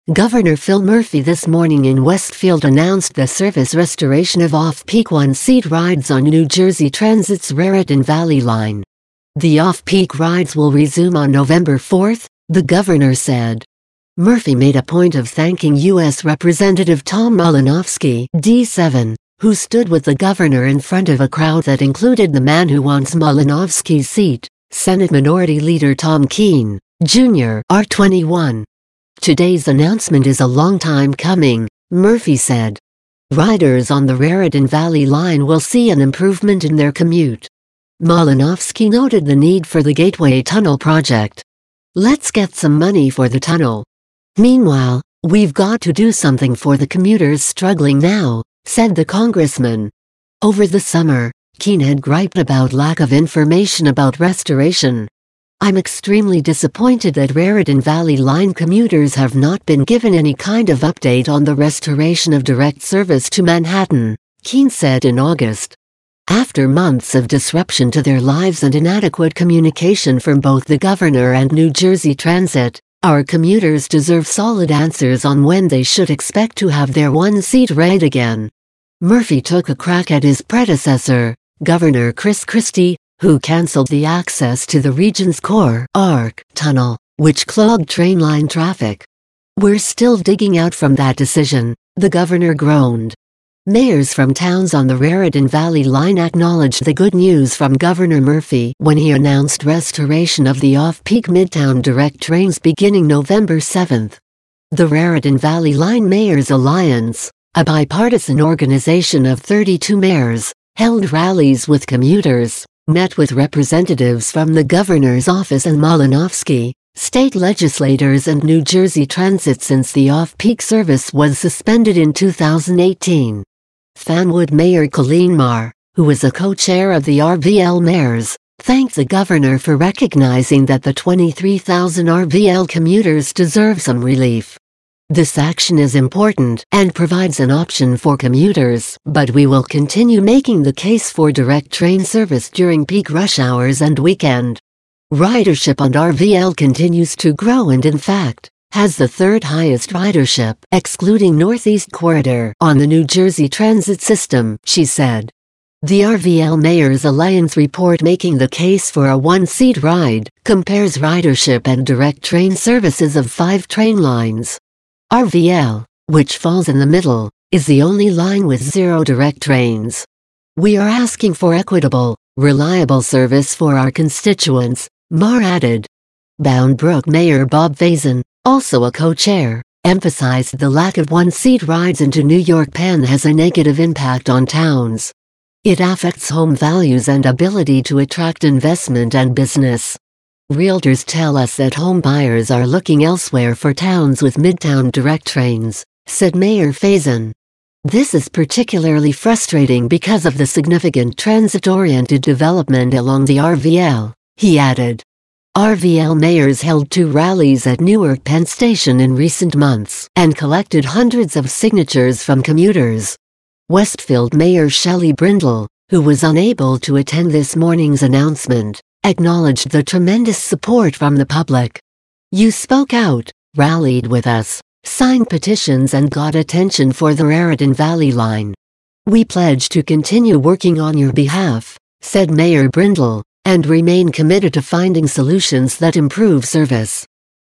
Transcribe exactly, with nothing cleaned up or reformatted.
Governor Phil Murphy this morning in Westfield announced the service restoration of off-peak one-seat rides on New Jersey Transit's Raritan Valley Line. The off-peak rides will resume on November fourth, the governor said. Murphy made a point of thanking U S Representative Tom Malinowski, D seven, who stood with the governor in front of a crowd that included the man who wants Malinowski's seat, Senate Minority Leader Tom Kean, Junior R twenty-one. Today's announcement is a long time coming, Murphy said. Riders on the Raritan Valley Line will see an improvement in their commute. Malinowski noted the need for the Gateway Tunnel project. Let's get some money for the tunnel. Meanwhile, we've got to do something for the commuters struggling now, said the congressman. Over the summer, Kean had griped about lack of information about restoration. I'm extremely disappointed that Raritan Valley Line commuters have not been given any kind of update on the restoration of direct service to Manhattan, Kean said in August. After months of disruption to their lives and inadequate communication from both the governor and New Jersey Transit, our commuters deserve solid answers on when they should expect to have their one-seat ride again. Murphy took a crack at his predecessor, Governor Chris Christie, who canceled the access to the region's core ARC tunnel, which clogged train line traffic. We're still digging out from that decision, the governor groaned. Mayors from towns on the Raritan Valley Line acknowledged the good news from Governor Murphy when he announced restoration of the off-peak Midtown direct trains beginning November seventh. The Raritan Valley Line Mayors Alliance, a bipartisan organization of thirty-two mayors, held rallies with commuters, met with representatives from the governor's office and Malinowski, state legislators and New Jersey Transit since the off-peak service was suspended in two thousand eighteen. Fanwood Mayor Colleen Marr, who was a co-chair of the R V L mayors, thanked the governor for recognizing that the twenty-three thousand R V L commuters deserve some relief. This action is important and provides an option for commuters, but we will continue making the case for direct train service during peak rush hours and weekend. Ridership on R V L continues to grow and in fact, has the third highest ridership, excluding Northeast Corridor, on the New Jersey Transit system, she said. The R V L Mayors Alliance report making the case for a one-seat ride compares ridership and direct train services of five train lines. R V L, which falls in the middle, is the only line with zero direct trains. We are asking for equitable, reliable service for our constituents, Marr added. Bound Brook Mayor Bob Faison, also a co-chair, emphasized the lack of one-seat rides into New York Penn has a negative impact on towns. It affects home values and ability to attract investment and business. Realtors tell us that home buyers are looking elsewhere for towns with Midtown direct trains, said Mayor Faison. This is particularly frustrating because of the significant transit-oriented development along the R V L, he added. R V L mayors held two rallies at Newark Penn Station in recent months and collected hundreds of signatures from commuters. Westfield Mayor Shelley Brindle, who was unable to attend this morning's announcement, acknowledged the tremendous support from the public. You spoke out, rallied with us, signed petitions and got attention for the Raritan Valley Line. We pledge to continue working on your behalf, said Mayor Brindle, and remain committed to finding solutions that improve service.